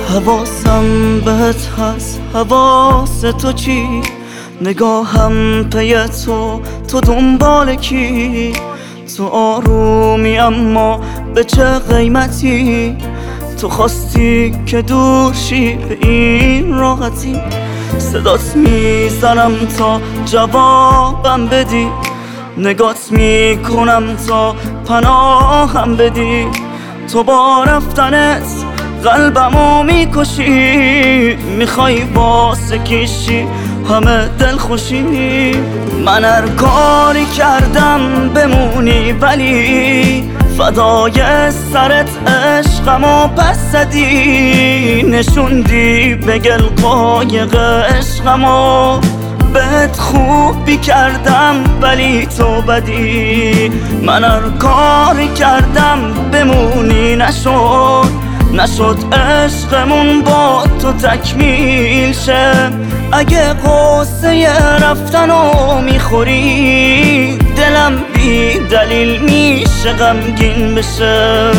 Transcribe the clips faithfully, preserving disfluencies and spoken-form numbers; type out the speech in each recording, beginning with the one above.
حواسم بهت هست، حواس تو چی؟ نگاهم پی تو، تو دنبال کی؟ تو آرومی اما به چه قیمتی؟ تو خواستی که دور شی به این راحتی؟ صدات میزنم تا جوابم بدی، نگات میکنم تا پناهم بدی. تو با رفتنت قلبمو میکشی، میخوای واسه کشی همه دل خوشی. من هر کاری کردم بمونی، ولی فدای سرت عشقمو پس زدی. نشوندی به گل قایق عشقمو، بهت خوبی کردم ولی تو بدی. من هر کاری کردم بمونی نشد، نشد عشقمون با تو تکمیل شه. اگه قصه رفتنو میخوری، دلم بی دلیل میشه غمگین بشه.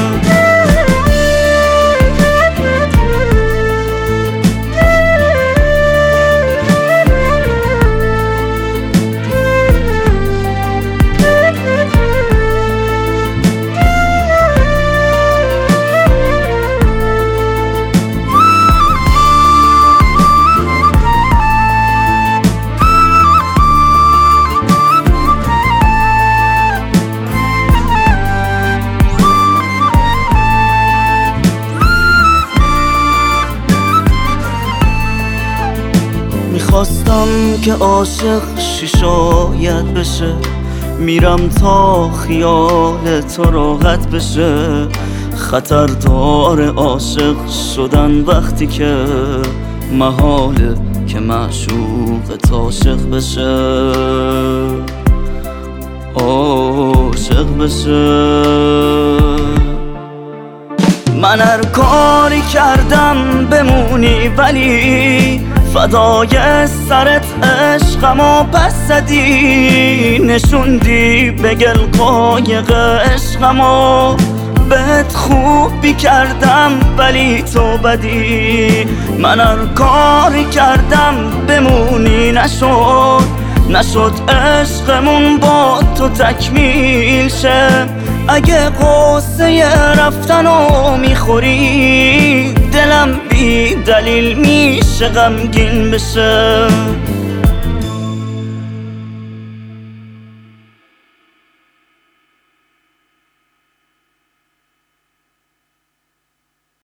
میخواستم که عاشق شی شاید بشه، میرم تا خیال تو راحت بشه. خطر داره عاشق شدن وقتی که محاله که معشوقت عاشق بشه، عاشق بشه. من هر کاری کردم بمونی، ولی فدای سرت عشقمو پس زدی. نشوندی به گل قایق عشقمو، بهت خوبی کردم ولی تو بدی. من هر کاری کردم بمونی نشد، نشد عشقمون با تو تکمیل شه. اگه قصه رفتنو میخوری، دلم بی دلیل میشه غمگین بشه.